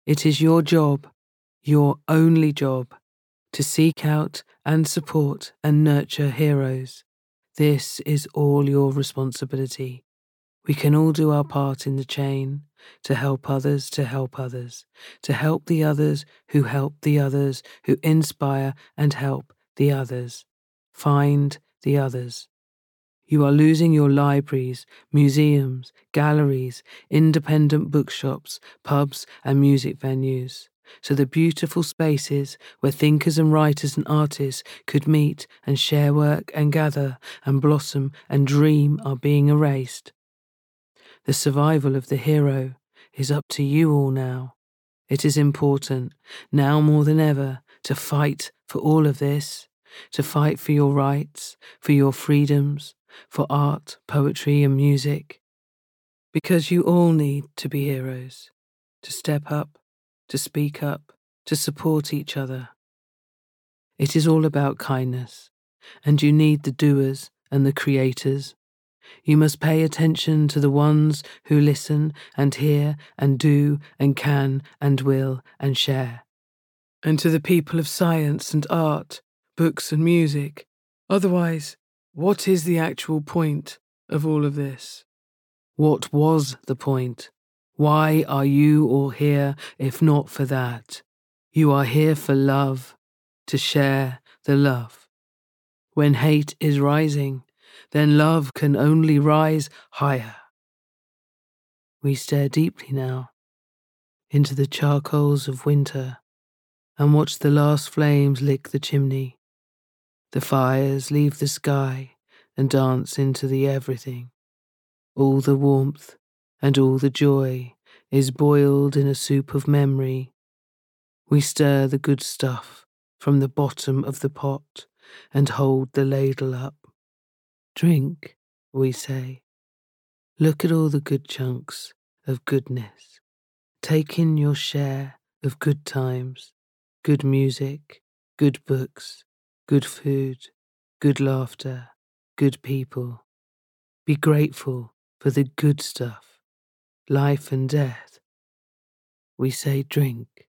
It is your job, your only job, to seek out and support and nurture heroes. This is all your responsibility. We can all do our part in the chain to help others, to help others, to help the others who help the others, who inspire and help the others. Find the others. You are losing your libraries, museums, galleries, independent bookshops, pubs, and music venues. So the beautiful spaces where thinkers and writers and artists could meet and share work and gather and blossom and dream are being erased. The survival of the hero is up to you all now. It is important, now more than ever, to fight for all of this, to fight for your rights, for your freedoms, for art, poetry, and music. Because you all need to be heroes, to step up, to speak up, to support each other. It is all about kindness, and you need the doers and the creators. You must pay attention to the ones who listen and hear and do and can and will and share. And to the people of science and art, books and music. Otherwise, what is the actual point of all of this? What was the point? Why are you all here if not for that? You are here for love, to share the love. When hate is rising, then love can only rise higher. We stare deeply now into the charcoals of winter and watch the last flames lick the chimney. The fires leave the sky and dance into the everything. All the warmth and all the joy is boiled in a soup of memory. We stir the good stuff from the bottom of the pot and hold the ladle up. Drink, we say. Look at all the good chunks of goodness. Take in your share of good times, good music, good books, good food, good laughter, good people. Be grateful for the good stuff, life and death. We say drink.